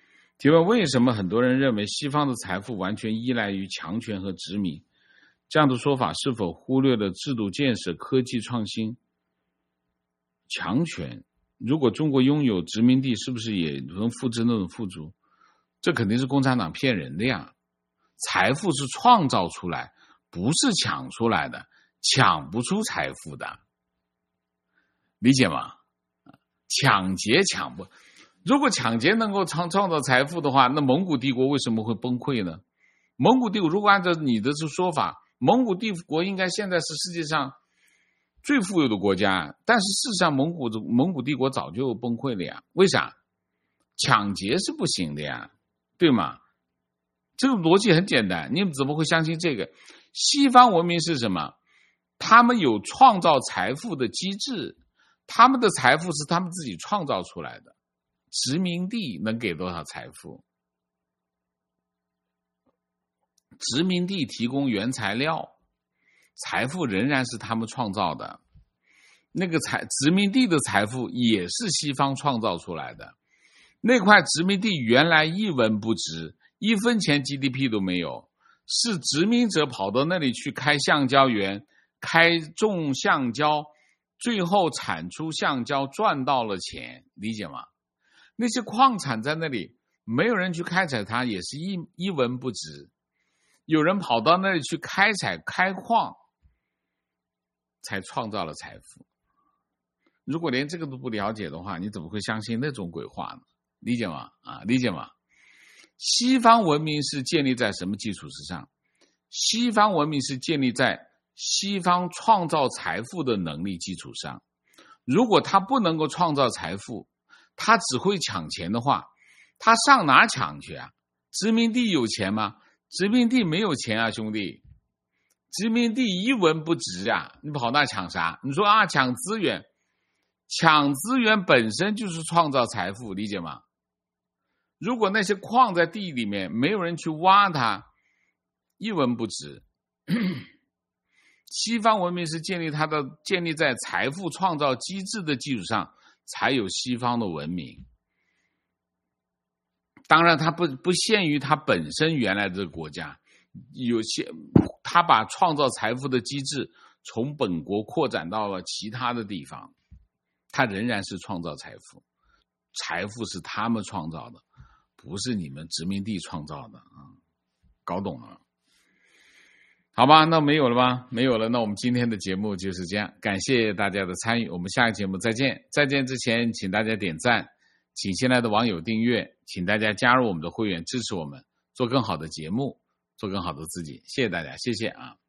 提问：为什么很多人认为西方的财富完全依赖于强权和殖民？这样的说法是否忽略了制度建设、科技创新？强权，如果中国拥有殖民地，是不是也能复制那种富足？这肯定是共产党骗人的呀！财富是创造出来，不是抢出来的，抢不出财富的，理解吗？抢劫抢不，如果抢劫能够创创造财富的话，那蒙古帝国为什么会崩溃呢？蒙古帝国如果按照你的这说法，蒙古帝国应该现在是世界上最富有的国家，但是事实上蒙古蒙古帝国早就崩溃了呀。为啥？抢劫是不行的呀，对吗？这个逻辑很简单，你们怎么会相信这个？西方文明是什么？他们有创造财富的机制，他们的财富是他们自己创造出来的。殖民地能给多少财富？殖民地提供原材料，财富仍然是他们创造的。那个财殖民地的财富也是西方创造出来的。那块殖民地原来一文不值，一分钱 G D P 都没有，是殖民者跑到那里去开橡胶园，开种橡胶，最后产出橡胶赚到了钱，理解吗？那些矿产在那里，没有人去开采它，也是一一文不值。有人跑到那里去开采开矿，才创造了财富。如果连这个都不了解的话，你怎么会相信那种鬼话呢？理解吗？啊，理解吗？西方文明是建立在什么基础之上？西方文明是建立在西方创造财富的能力基础上。如果他不能够创造财富，他只会抢钱的话，他上哪抢去啊？殖民地有钱吗？殖民地没有钱啊，兄弟！殖民地一文不值啊，你跑那抢啥？你说啊，抢资源，抢资源本身就是创造财富，理解吗？如果那些矿在地里面没有人去挖它，一文不值。西方文明是建立它的建立在财富创造机制的基础上，才有西方的文明。当然它不不限于它本身原来的国家，有些它把创造财富的机制从本国扩展到了其他的地方，它仍然是创造财富，财富是他们创造的，不是你们殖民地创造的啊，搞懂了？好吧，那没有了吧？没有了，那我们今天的节目就是这样，感谢大家的参与，我们下个节目再见。再见之前，请大家点赞，请新来的网友订阅，请大家加入我们的会员，支持我们做更好的节目，做更好的自己。谢谢大家，谢谢啊。